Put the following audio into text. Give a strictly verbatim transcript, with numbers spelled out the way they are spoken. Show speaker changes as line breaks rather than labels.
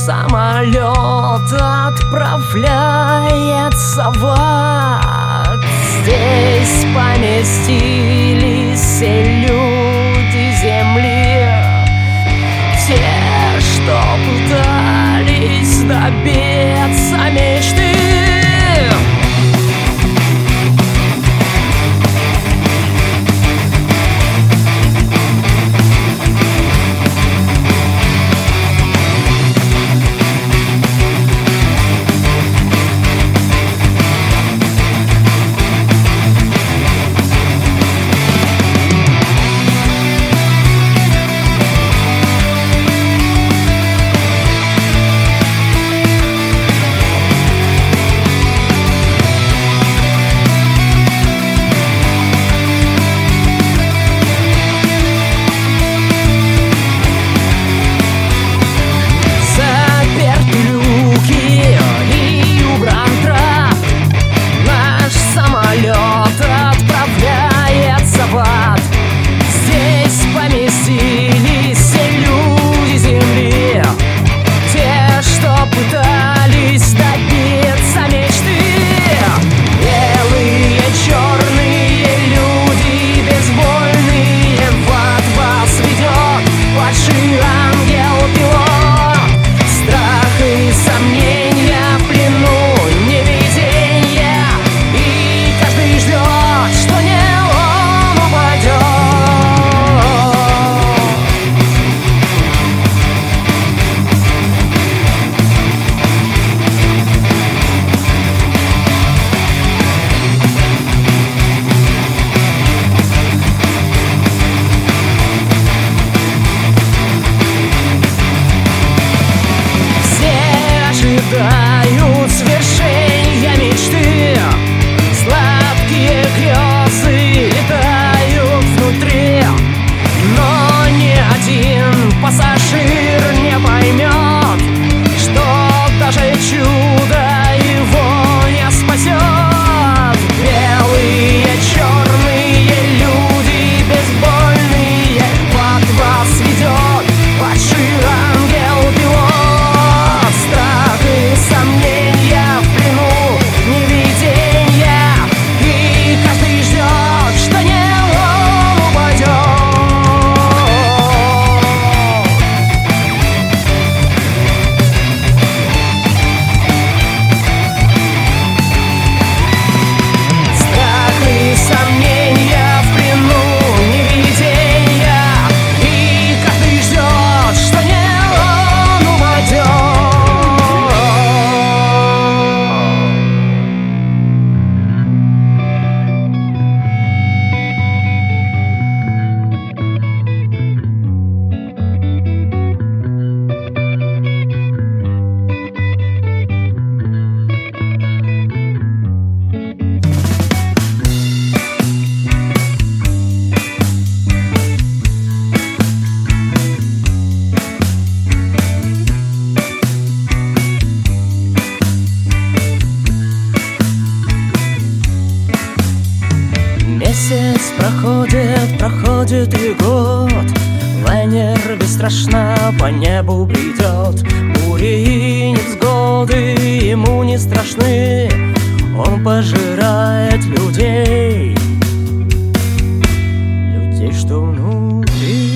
самолет отправляется в ад. Здесь поместились все люди земли, те, что пытались добиться мечты. Ожидают свершения мечты, сладкие грезы летают внутри, но ни один пассажир не поймет, что даже чудо его не спасет. Белые, черные люди, безбольные, под вас ведет падший ангел-пилот. Сомнения в плену, невидения, и каждый ждет, что не он упадет. Страх и сомнения в плену, невидения, и каждый ждет, что не он упадет. Месяц проходит, проходит и год. Лайнер бесстрашно по небу бредет. Бури и невзгоды ему не страшны. Он пожирает людей, людей, что внутри.